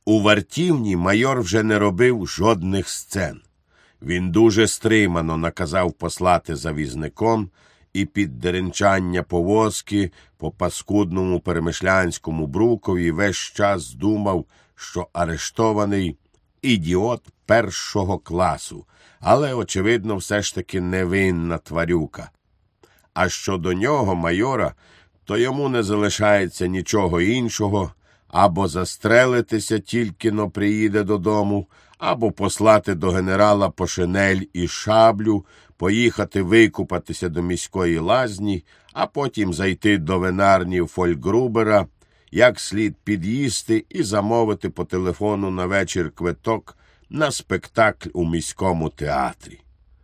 У вартівні майор вже не робив жодних сцен. Він дуже стримано наказав послати за візником і під деренчання повозки по паскудному перемишлянському брукові весь час думав, що арештований ідіот першого класу, але, очевидно, все ж таки невинна тварюка. А щодо нього, майора, то йому не залишається нічого іншого, або застрелитися тільки-но приїде додому, або послати до генерала по шинель і шаблю, поїхати викупатися до міської лазні, а потім зайти до винарні Фольгрубера, як слід під'їсти і замовити по телефону на вечір квиток на спектакль у міському театрі.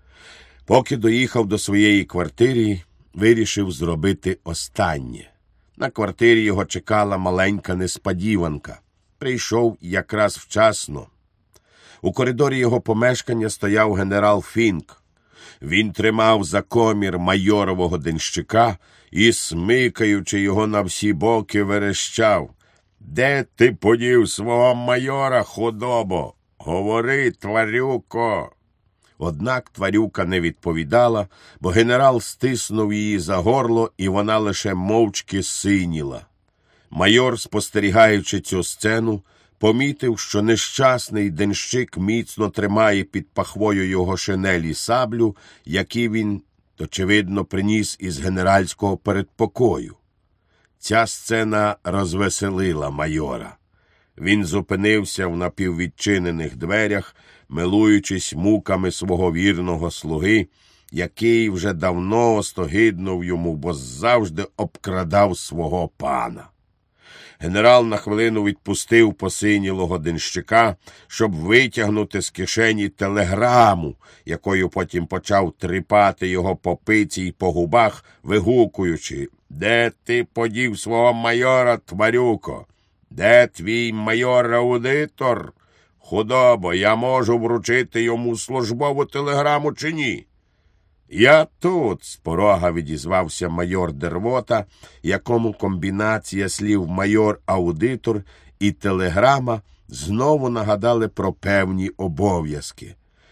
Поки доїхав до своєї квартири, вирішив зробити останнє. На квартирі його чекала маленька несподіванка. Прийшов якраз вчасно. У коридорі його помешкання стояв генерал Фінк. Він тримав за комір майорового денщика і, смикаючи його на всі боки, верещав: «Де ти подів свого майора, худобо? Говори, тварюко!» Однак тварюка не відповідала, бо генерал стиснув її за горло, і вона лише мовчки синіла. Майор, спостерігаючи цю сцену, помітив, що нещасний денщик міцно тримає під пахвою його шинелі саблю, які він, очевидно, приніс із генеральського передпокою. Ця сцена розвеселила майора. Він зупинився в напіввідчинених дверях, милуючись муками свого вірного слуги, який вже давно остогиднув йому, бо завжди обкрадав свого пана. Генерал на хвилину відпустив посинілого денщика, щоб витягнути з кишені телеграму, якою потім почав тріпати його по пиці й по губах, вигукуючи: «Де ти подів свого майора, тварюко? Де твій майор-аудитор? Худобо, я можу вручити йому службову телеграму чи ні?» «Я тут», – з порога відізвався майор Дервота, якому комбінація слів «майор-аудитор» і телеграма знову нагадали про певні обов'язки.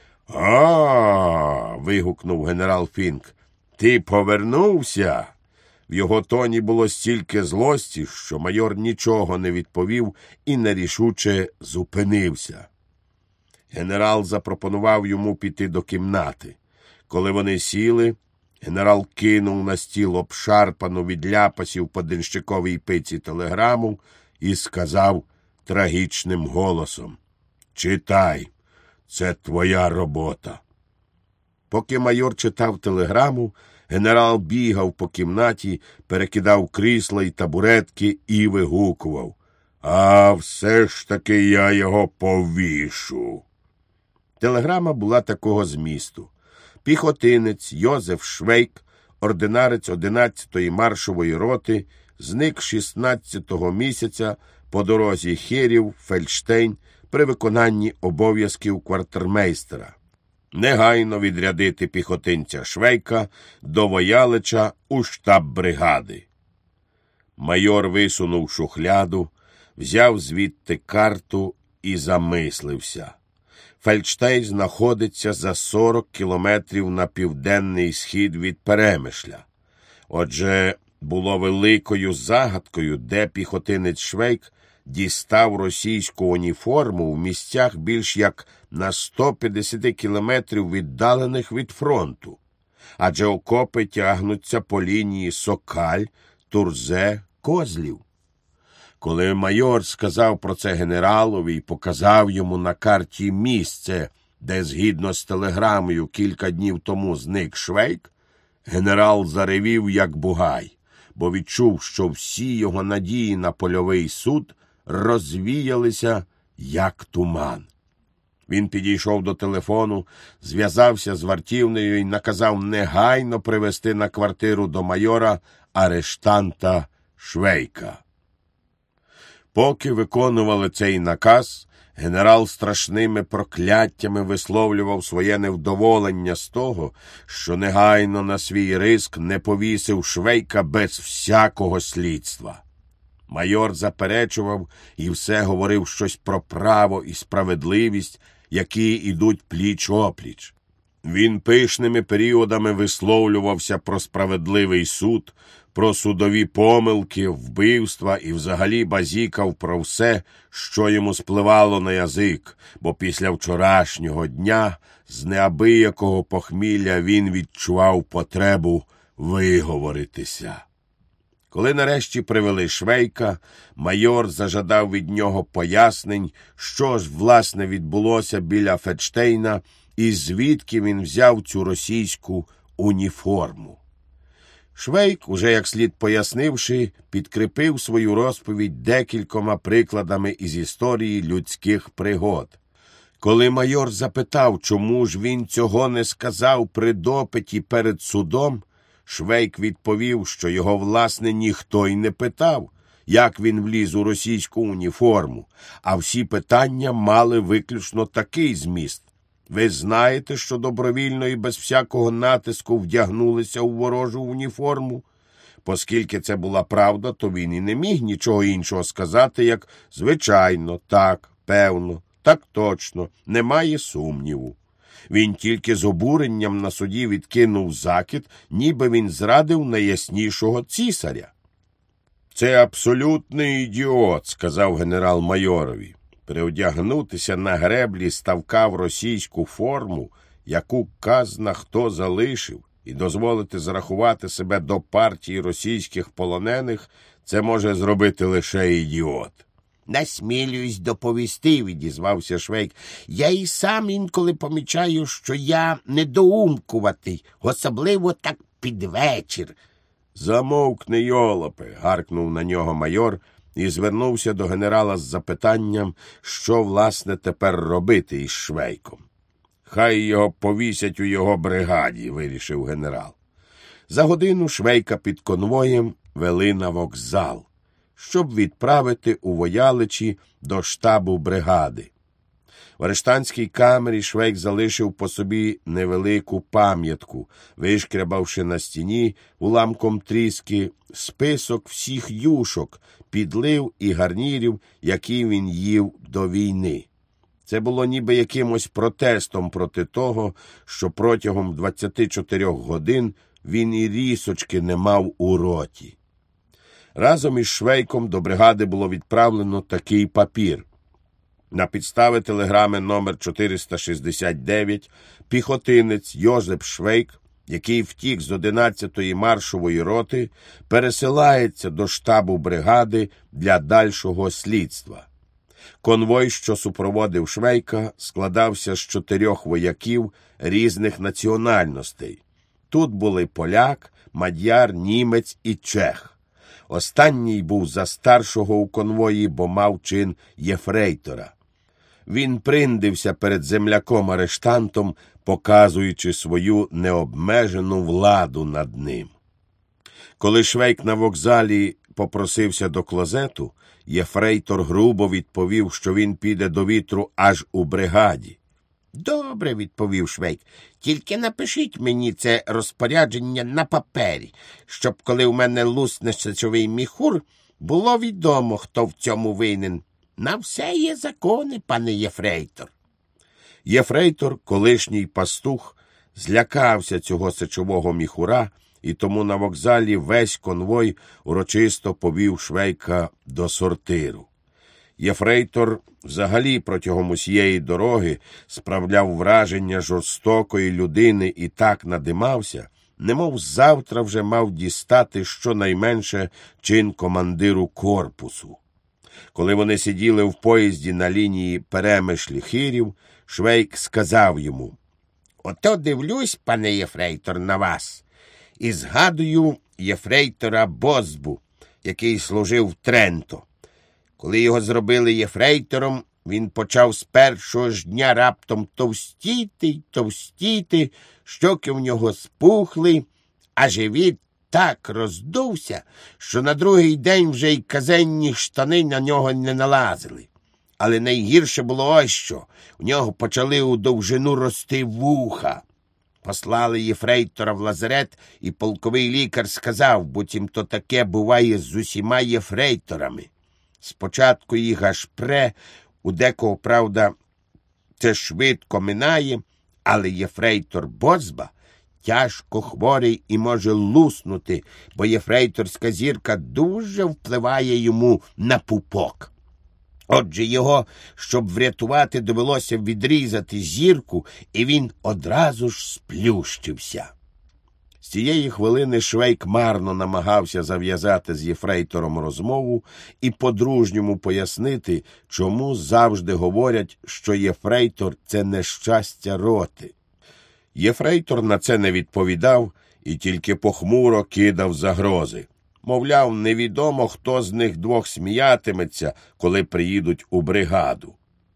«А!» – вигукнув генерал Фінк. «Ти повернувся?» В його тоні було стільки злості, що майор нічого не відповів і нерішуче зупинився. Генерал запропонував йому піти до кімнати. Коли вони сіли, генерал кинув на стіл обшарпану від ляпасів по денщиковій пиці телеграму і сказав трагічним голосом: «Читай, це твоя робота». Поки майор читав телеграму, генерал бігав по кімнаті, перекидав крісла й табуретки і вигукував: «А все ж таки я його повішу». Телеграма була такого змісту: піхотинець Йозеф Швейк, ординарець 11-ї маршової роти, зник 16-го місяця по дорозі Херів-Фельдштейн при виконанні обов'язків квартирмейстера. Негайно відрядити піхотинця Швейка до Воялича у штаб бригади. Майор висунув шухляду, взяв звідти карту і замислився. Фельдштейн знаходиться за 40 кілометрів на південний схід від Перемишля. Отже, було великою загадкою, де піхотинець Швейк дістав російську уніформу в місцях більш як на 150 кілометрів віддалених від фронту. Адже окопи тягнуться по лінії Сокаль, Турзе, Козлів. Коли майор сказав про це генералові і показав йому на карті місце, де, згідно з телеграмою, кілька днів тому зник Швейк, генерал заревів, як бугай, бо відчув, що всі його надії на польовий суд розвіялися, як туман. Він підійшов до телефону, зв'язався з вартівнею і наказав негайно привезти на квартиру до майора арештанта Швейка. Поки виконували цей наказ, генерал страшними прокляттями висловлював своє невдоволення з того, що негайно на свій риск не повісив Швейка без всякого слідства. Майор заперечував і все говорив щось про право і справедливість, які ідуть пліч-опліч. Він пишними періодами висловлювався про справедливий суд, про судові помилки, вбивства і взагалі базікав про все, що йому спливало на язик, бо після вчорашнього дня з неабиякого похмілля він відчував потребу виговоритися. Коли нарешті привели Швейка, майор зажадав від нього пояснень, що ж, власне, відбулося біля Фетштейна і звідки він взяв цю російську уніформу. Швейк, уже як слід пояснивши, підкріпив свою розповідь декількома прикладами із історії людських пригод. Коли майор запитав, чому ж він цього не сказав при допиті перед судом, Швейк відповів, що його, власне, ніхто й не питав, як він вліз у російську уніформу, а всі питання мали виключно такий зміст. Ви знаєте, що добровільно і без всякого натиску вдягнулися у ворожу уніформу? Оскільки це була правда, то він і не міг нічого іншого сказати, як «звичайно, так, певно, так точно, немає сумніву». Він тільки з обуренням на суді відкинув закид, ніби він зрадив найяснішого цісаря. «Це абсолютний ідіот», – сказав генерал майорові. «Переодягнутися на греблі ставка в російську форму, яку казна хто залишив, і дозволити зарахувати себе до партії російських полонених – це може зробити лише ідіот». «Насмілююсь доповісти», – відізвався Швейк. «Я і сам інколи помічаю, що я недоумкуватий, особливо так під вечір». «Замовкни, йолопе», – гаркнув на нього майор і звернувся до генерала з запитанням, що, власне, тепер робити із Швейком. «Хай його повісять у його бригаді», – вирішив генерал. За годину Швейка під конвоєм вели на вокзал, щоб відправити у Вояличі до штабу бригади. В арештанській камері Швейк залишив по собі невелику пам'ятку, вишкрябавши на стіні уламком тріски список всіх юшок, підлив і гарнірів, які він їв до війни. Це було ніби якимось протестом проти того, що протягом 24 годин він і рісочки не мав у роті. Разом із Швейком до бригади було відправлено такий папір. На підставі телеграми номер 469 піхотинець Йозеп Швейк, який втік з 11-ї маршової роти, пересилається до штабу бригади для дальшого слідства. Конвой, що супроводив Швейка, складався з 4 вояків різних національностей. Тут були поляк, мадяр, німець і чех. Останній був за старшого у конвої, бо мав чин єфрейтора. Він приндився перед земляком-арештантом, показуючи свою необмежену владу над ним. Коли Швейк на вокзалі попросився до клозету, єфрейтор грубо відповів, що він піде до вітру аж у бригаді. «Добре», – відповів Швейк, – «тільки напишіть мені це розпорядження на папері, щоб, коли у мене лусне сечовий міхур, було відомо, хто в цьому винен. На все є закони, пане єфрейтор». Єфрейтор, колишній пастух, злякався цього сечового міхура, і тому на вокзалі весь конвой урочисто повів Швейка до сортиру. Єфрейтор взагалі протягом усієї дороги справляв враження жорстокої людини і так надимався, немов завтра вже мав дістати щонайменше чин командиру корпусу. Коли вони сиділи в поїзді на лінії Перемишль-Хирів, Швейк сказав йому: «Ото дивлюсь, пане єфрейтор, на вас, і згадую єфрейтора Бозбу, який служив в Тренто. Коли його зробили єфрейтором, він почав з першого ж дня раптом товстіти й товстіти, щоки в нього спухли, а живіт так роздувся, що на другий день вже й казенні штани на нього не налазили. Але найгірше було ось що – у нього почали у довжину рости вуха. Послали єфрейтора в лазарет, і полковий лікар сказав, буцімто таке буває з усіма єфрейторами. Спочатку їх аж пре, у декого, правда, це швидко минає, але єфрейтор Бозба тяжко хворий і може луснути, бо єфрейторська зірка дуже впливає йому на пупок. Отже, його, щоб врятувати, довелося відрізати зірку, і він одразу ж сплющився. З цієї хвилини Швейк марно намагався зав'язати з єфрейтором розмову і по-дружньому пояснити, чому завжди говорять, що єфрейтор – це нещастя роти. Єфрейтор на це не відповідав і тільки похмуро кидав загрози. Мовляв, невідомо, хто з них двох сміятиметься, коли приїдуть у бригаду.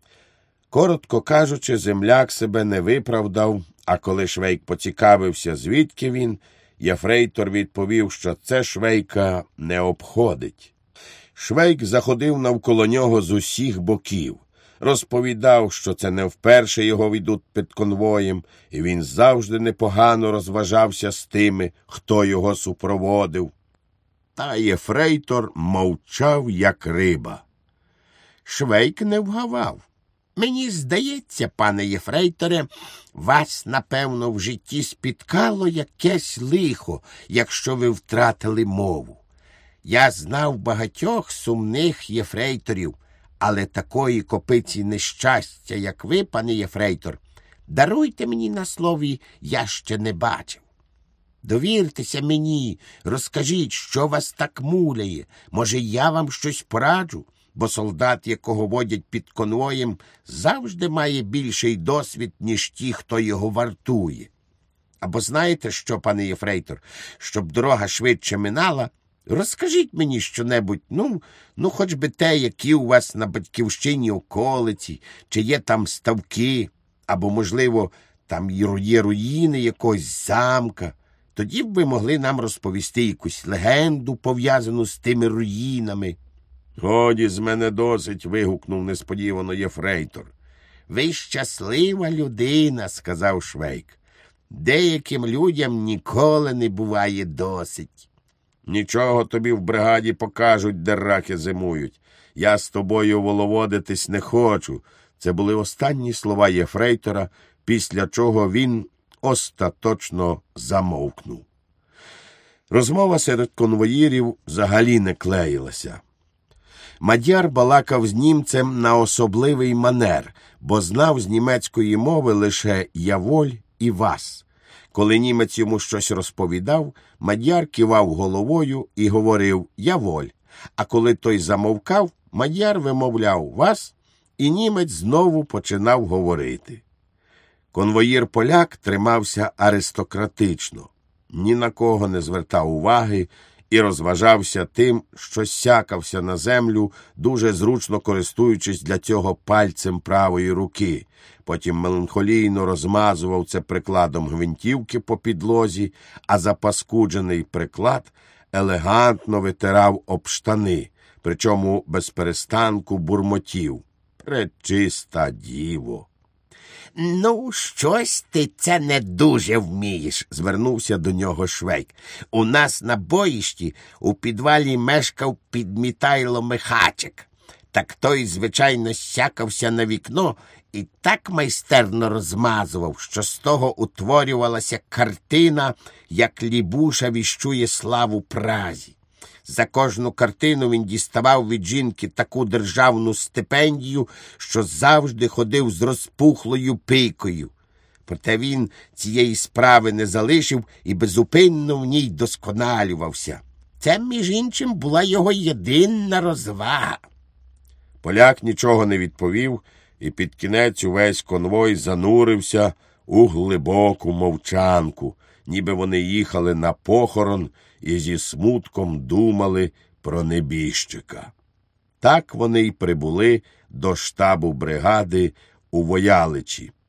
Коротко кажучи, земляк себе не виправдав, а коли Швейк поцікавився, звідки він, єфрейтор відповів, що це Швейка не обходить. Швейк заходив навколо нього з усіх боків. Розповідав, що це не вперше його ведуть під конвоєм, і він завжди непогано розважався з тими, хто його супроводив. Та єфрейтор мовчав, як риба. Швейк не вгавав. Мені здається, пане єфрейторе, вас, напевно, в житті спіткало якесь лихо, якщо ви втратили мову. Я знав багатьох сумних єфрейторів, але такої копиці нещастя, як ви, пане єфрейтор, даруйте мені на слові, я ще не бачив. Довіртеся мені, розкажіть, що вас так муляє. Може, я вам щось пораджу? Бо солдат, якого водять під конвоєм, завжди має більший досвід, ніж ті, хто його вартує. Або знаєте що, пане єфрейтор, щоб дорога швидше минала, розкажіть мені щонебудь, хоч би те, які у вас на батьківщині околиці, чи є там ставки, або, можливо, там є руїни якогось замка. Тоді б ви могли нам розповісти якусь легенду, пов'язану з тими руїнами. Годі, з мене досить, вигукнув несподівано єфрейтор. Ви щаслива людина, сказав Швейк. Деяким людям ніколи не буває досить. Нічого тобі в бригаді покажуть, де раки зимують. Я з тобою воловодитись не хочу. Це були останні слова єфрейтора, після чого він остаточно замовкнув. Розмова серед конвоїрів взагалі не клеїлася. Мадяр балакав з німцем на особливий манер, бо знав з німецької мови лише «я воль» і «вас». Коли німець йому щось розповідав, Мадяр кивав головою і говорив «я воль», а коли той замовкав, Мадяр вимовляв «вас», і німець знову починав говорити. Конвоїр-поляк тримався аристократично, ні на кого не звертав уваги і розважався тим, що сякався на землю, дуже зручно користуючись для цього пальцем правої руки. Потім меланхолійно розмазував це прикладом гвинтівки по підлозі, а запаскуджений приклад елегантно витирав об штани, причому без перестанку бурмотів. Пречиста діво! Щось ти це не дуже вмієш, звернувся до нього Швейк. У нас на боїщі у підвалі мешкав Підмітайло Михачик. Так той, звичайно, сякався на вікно і так майстерно розмазував, що з того утворювалася картина, як Лібуша віщує славу Празі. За кожну картину він діставав від жінки таку державну стипендію, що завжди ходив з розпухлою пикою. Проте він цієї справи не залишив і безупинно в ній досконалювався. Це, між іншим, була його єдина розвага. Поляк нічого не відповів, і під кінець увесь конвой занурився у глибоку мовчанку, ніби вони їхали на похорон і зі смутком думали про небіжчика. Так вони й прибули до штабу бригади у Вояличі.